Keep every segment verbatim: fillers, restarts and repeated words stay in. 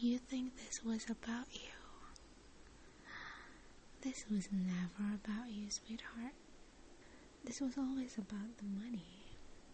You think this was about you. This was never about you, sweetheart. This was always about the money.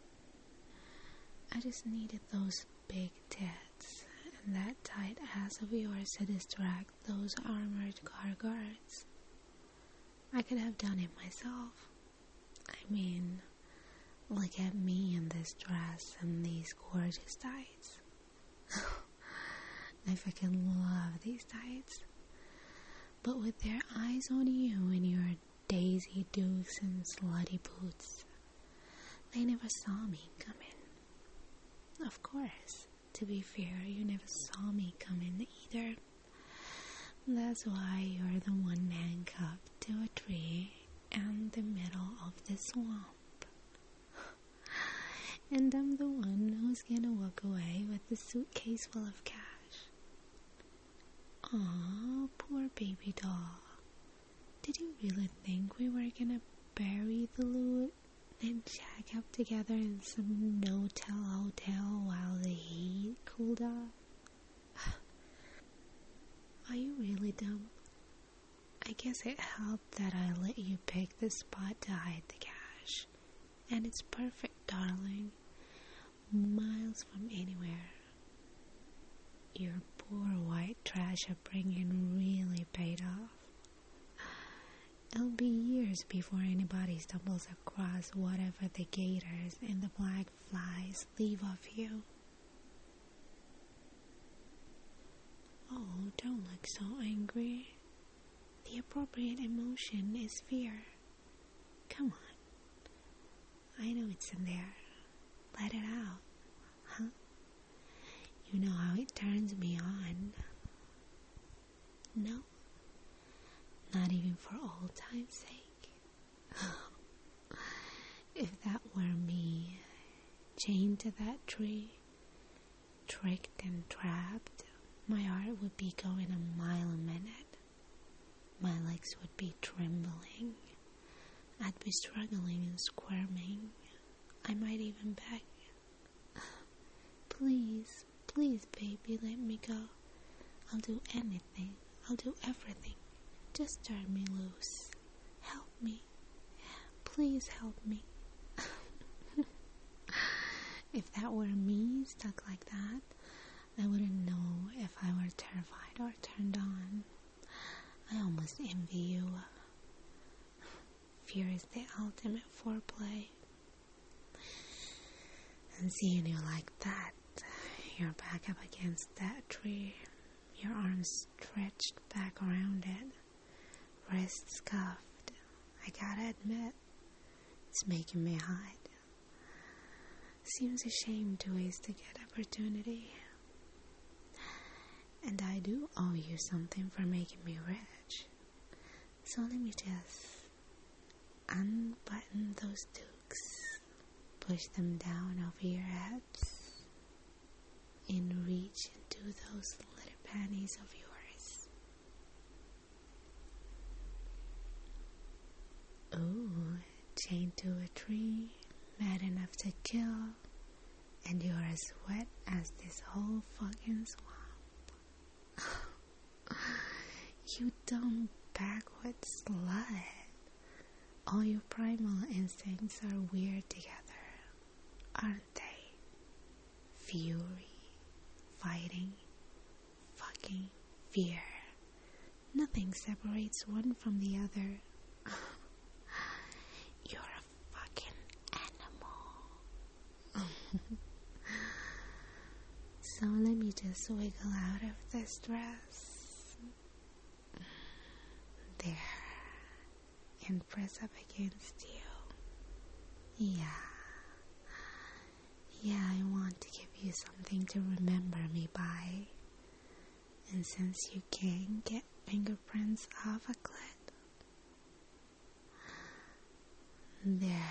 I just needed those big tits and that tight ass of yours to distract those armored car guards. I could have done it myself. I mean, look at me in this dress and these gorgeous tights. I freaking love these tights. But with their eyes on you in your Daisy Dukes and slutty boots, they never saw me coming. Of course, to be fair, you never saw me coming either. That's why you're the one handcuffed to a tree in the middle of the swamp. And I'm the one who's gonna walk away with the suitcase full of cash. Aw, poor baby doll. Did you really think we were gonna bury the loot and shack up together in some no-tell hotel while the heat cooled off? Are you really dumb? I guess it helped that I let you pick the spot to hide the cash. And it's perfect, darling. Miles from anywhere. Your poor white trash upbringing really paid off. It'll be years before anybody stumbles across whatever the gators and the black flies leave of you. Oh, don't look so angry. The appropriate emotion is fear. Come on. I know it's in there. Let it out. Huh? You know how it turns me on. No? Not even for old time's sake. If that were me, chained to that tree, tricked and trapped, my heart would be going a mile a minute. My legs would be trembling. I'd be struggling and squirming. I might even beg. Please, please, baby, let me go. I'll do anything. I'll do everything. Just turn me loose. Help me. Please help me. If that were me stuck like that, I wouldn't know if I were terrified or turned on. I almost envy you. Fear is the ultimate foreplay. And seeing you like that, your back up against that tree, your arms stretched back around it, wrists cuffed, I gotta admit, it's making me hide. Seems a shame to waste a good opportunity. And I do owe you something for making me rich. So let me just unbutton those dukes, push them down over your hips, and reach into those little panties of yours. Ooh, chained to a tree, mad enough to kill, and you're as wet as this whole fucking swamp. You dumb backward slut. All your primal instincts are weird together, aren't they? Fury, fighting, fucking, fear. Nothing separates one from the other. You're a fucking animal. So let me just wiggle out of this dress. There. And press up against you. Yeah. Yeah, I want to give you something to remember me by. And since you can't get fingerprints off a clit, there.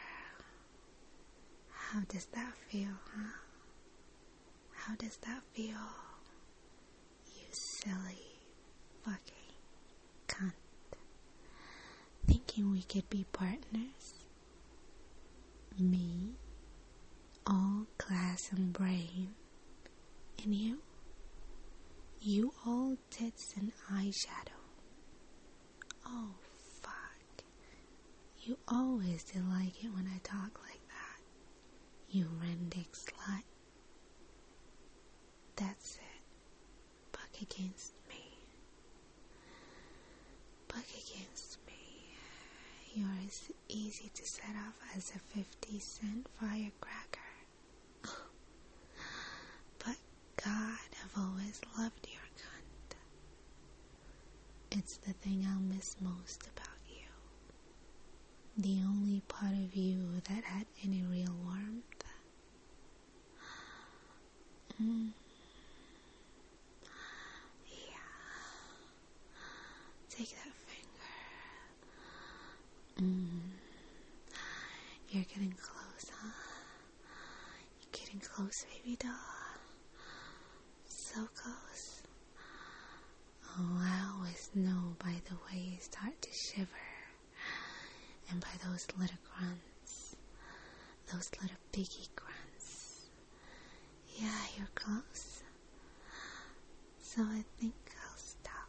How does that feel, huh? How does that feel? You silly fucking cunt. Thinking we could be partners. Me, all class and brain, and you, You all tits and eyeshadow. Oh, fuck. You always did like it when I talk like that. You Rendick slut. That's it. Buck against me. Buck against me. You're as easy to set off as a fifty cent firecracker. But God, I've always loved your cunt. It's the thing I'll miss most about you. The only part of you that had any real warmth. Mm. Take that finger. Mm. You're getting close, huh? You're getting close, baby doll. So close. Oh, I always know by the way you start to shiver. And by those little grunts. Those little piggy grunts. Yeah, you're close. So I think I'll stop.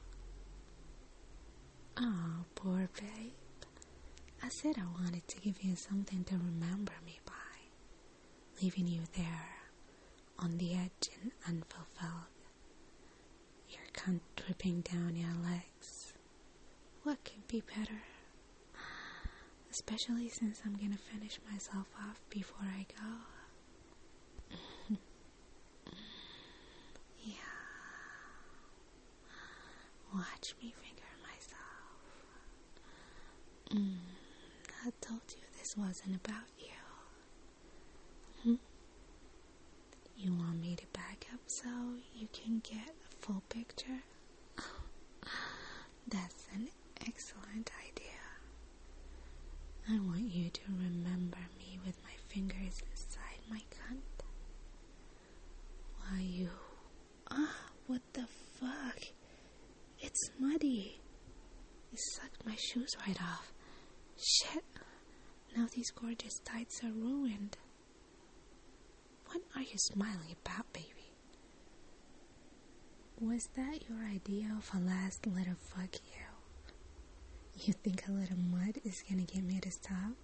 Oh, poor babe. I said I wanted to give you something to remember me by, leaving you there, on the edge and unfulfilled. Your cunt dripping down your legs. What could be better? Especially since I'm gonna finish myself off before I go. Yeah. Watch me finger myself. Mm, I told you this wasn't about you. Hmm? You want me to back up so you can get a full picture? That's an excellent idea. I want you to remember me with my fingers inside my cunt. Why you... Ah, what the fuck? It's muddy. You sucked my shoes right off. Shit. Now these gorgeous tights are ruined. What are you smiling about, baby? Was that your idea of a last little fuck you? You think a little mud is gonna get me to stop?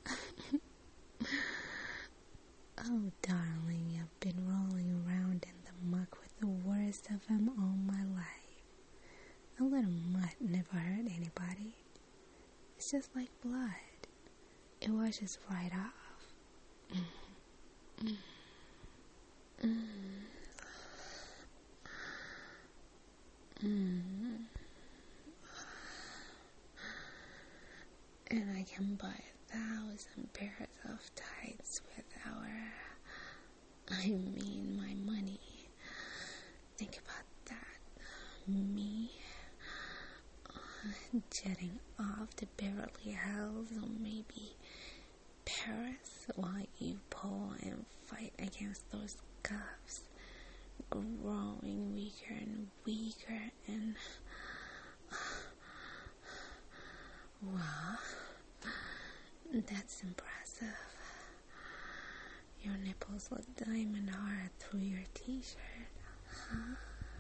Oh, darling, you've been rolling around in the muck with the worst of them all my life. A little mud never hurt anybody. It's just like blood. It washes right off. Mm. Mm. Mm. And I can buy a thousand pairs of tights with our, I mean my money. Think about that. Me uh, jetting off to Beverly Hills or maybe Paris while you pull and fight against those cuffs, growing weaker and weaker and well, that's impressive. Your nipples look diamond hard through your t-shirt, huh?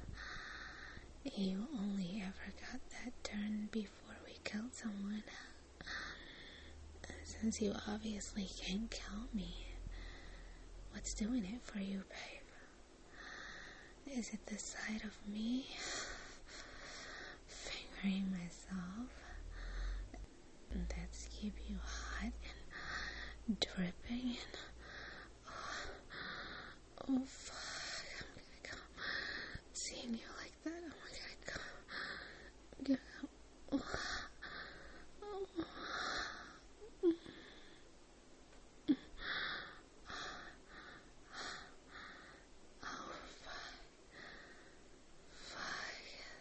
You only ever got that turn before we killed someone. Since you obviously can't kill me, what's doing it for you, babe? Is it the sight of me fingering myself that's keep you hot and dripping and oh, oh fuck, I'm gonna come seeing you like that. Oh my god, come get out. Oh. Oh. Oh, fuck. Fuck.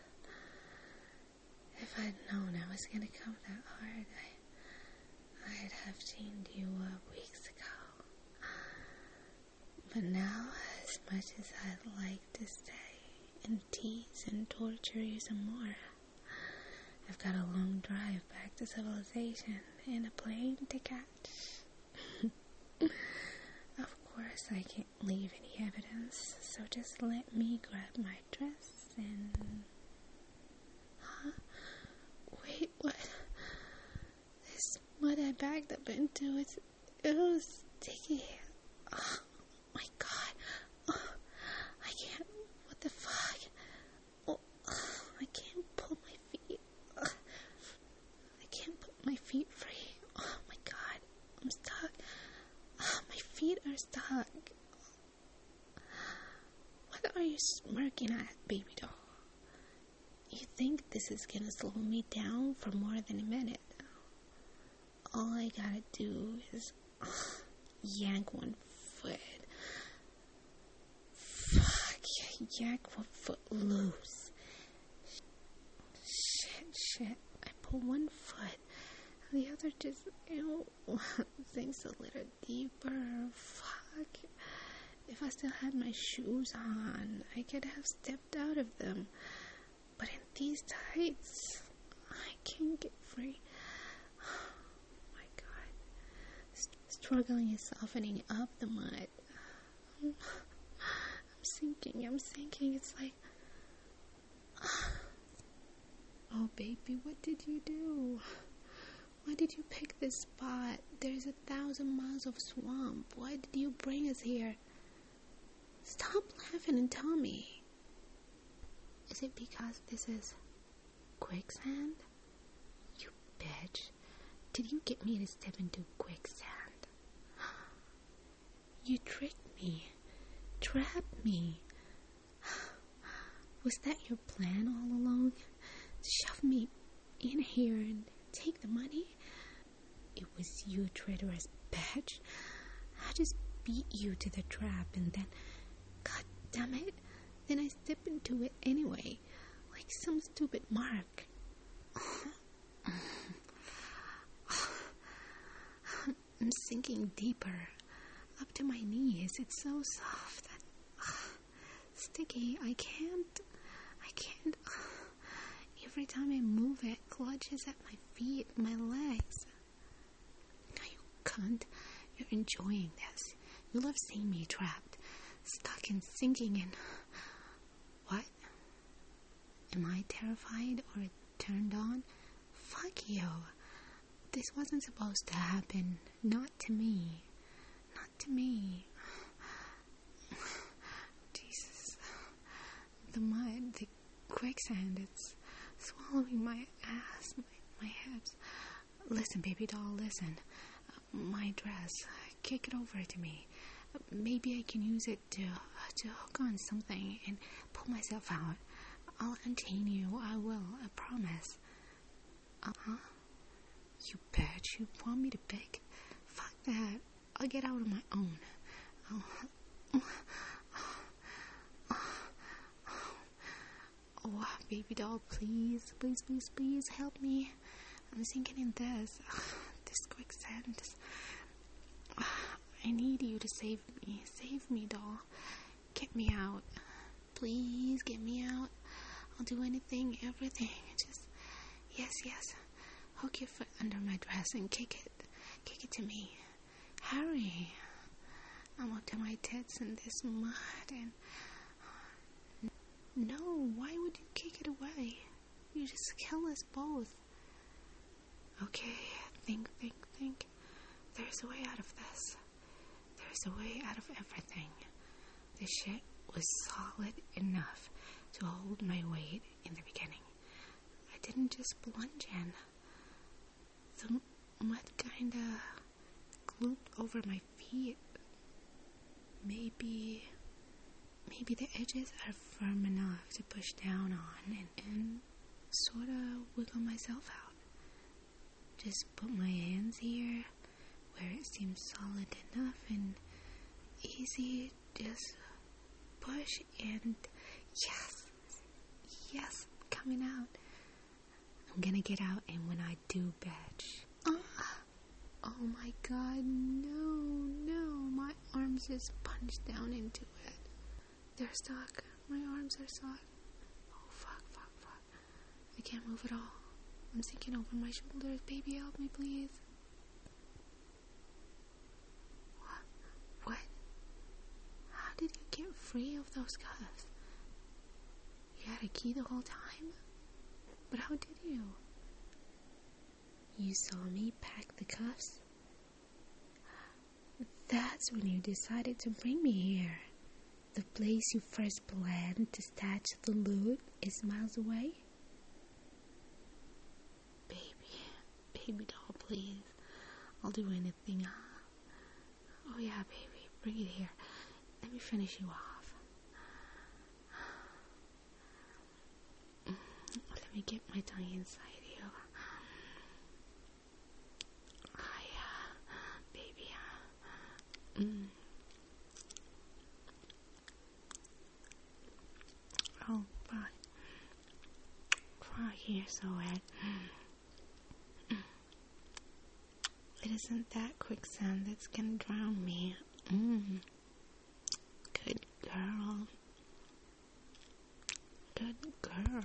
If I'd known I was gonna come that hard, I, I'd have chained you up weeks ago. But now, as much as I'd like to stay and tease and torture you some more, I've got a long drive back to civilization and a plane to catch. Of course I can't leave any evidence, so just let me grab my dress and... Huh? Wait, what? This mud I backed up into, it's, it was sticky. Oh my god. Oh, I can't, what the fuck? Oh, I can't pull my feet. I can't put my feet free. Oh my god, I'm stuck. Oh, my feet are stuck. What are you smirking at, baby doll? You think this is gonna slow me down for more than a minute? All I gotta do is uh, yank one foot. Fuck, yank one foot loose. Shit, shit. I pull one foot. The other just, you know, sinks a little deeper. Fuck. If I still had my shoes on, I could have stepped out of them. But in these tights, I can't get free. Oh my god. St- struggling is softening up the mud. I'm, I'm sinking, I'm sinking. It's like... Oh baby, what did you do? Why did you pick this spot? There's a thousand miles of swamp. Why did you bring us here? Stop laughing and tell me. Is it because this is quicksand? You bitch. Did you get me to step into quicksand? You tricked me. Trapped me. Was that your plan all along? Shove me in here and take the money? It was you, traitorous bitch. I just beat you to the trap and then, god damn it, then I step into it anyway, like some stupid mark. I'm sinking deeper, up to my knees. It's so soft and sticky. I can't, I can't. Every time I move, it clutches at my feet, my legs. No, you cunt. You're enjoying this. You love seeing me trapped, stuck and sinking in... What? Am I terrified or turned on? Fuck you. This wasn't supposed to happen. Not to me. Not to me. Jesus. The mud, the quicksand, it's swallowing my ass, my, my hips. Listen, baby doll, listen. Uh, my dress, kick it over to me. Uh, maybe I can use it to, uh, to hook on something and pull myself out. I'll unchain you, I will, I promise. Uh-huh. You bitch, you want me to beg? Fuck that. I'll get out on my own. Oh, oh, baby doll, please, please, please, please help me. I'm sinking in this, this quicksand. This, I need you to save me. Save me, doll. Get me out. Please get me out. I'll do anything, everything. Just, yes, yes. Hook your foot under my dress and kick it. Kick it to me. Hurry. I'm up to my tits in this mud and... No, why would you kick it away? You just kill us both. Okay, think, think, think. There's a way out of this. There's a way out of everything. This shit was solid enough to hold my weight in the beginning. I didn't just plunge in. The mud kinda glued over my feet. Maybe... Maybe the edges are firm enough to push down on and, and sort of wiggle myself out. Just put my hands here where it seems solid enough and easy. Just push and yes, yes, coming out. I'm gonna get out, and when I do, bitch. Uh, oh my god, no, no, my arms just punched down into it. They're stuck. My arms are stuck. Oh, fuck, fuck, fuck. I can't move at all. I'm sinking over my shoulders. Baby, help me, please. What? What? free of those cuffs. You had a key the whole time? But how did you? You saw me pack the cuffs? That's when you decided to bring me here. The place you first planned to stash the loot is miles away? Baby, baby doll, please. I'll do anything, huh? Oh yeah, baby, bring it here. Let me finish you off. Let me get my tongue inside you. Ah, yeah, baby. Mm. Oh, fuck. Fuck, you're so wet. It isn't that quicksand that's gonna drown me. Mm. Good girl. Good girl.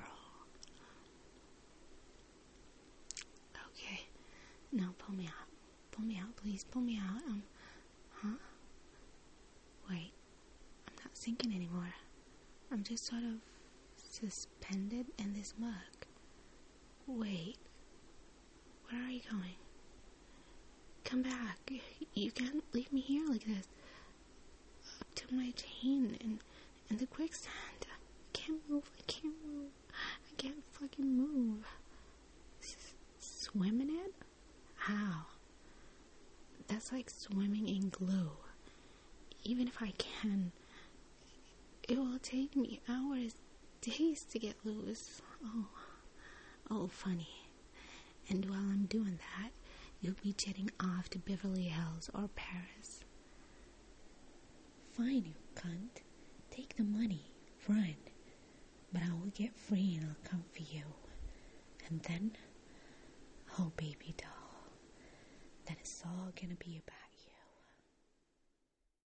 Okay. Now pull me out. Pull me out, please. Pull me out. Um, huh? Wait. I'm not sinking anymore. I'm just sort of suspended in this mug. Wait. Where are you going? Come back. You can't leave me here like this. Up to my chain and, and the quicksand. I can't move. I can't move. I can't fucking move. S- swim in it? How? That's like swimming in glue. Even if I can, it will take me hours, days to get loose. Oh, oh, funny. And while I'm doing that, you'll be jetting off to Beverly Hills or Paris. Fine, you cunt. Take the money. Run. But I will get free and I'll come for you. And then, oh baby doll, that is all gonna be about.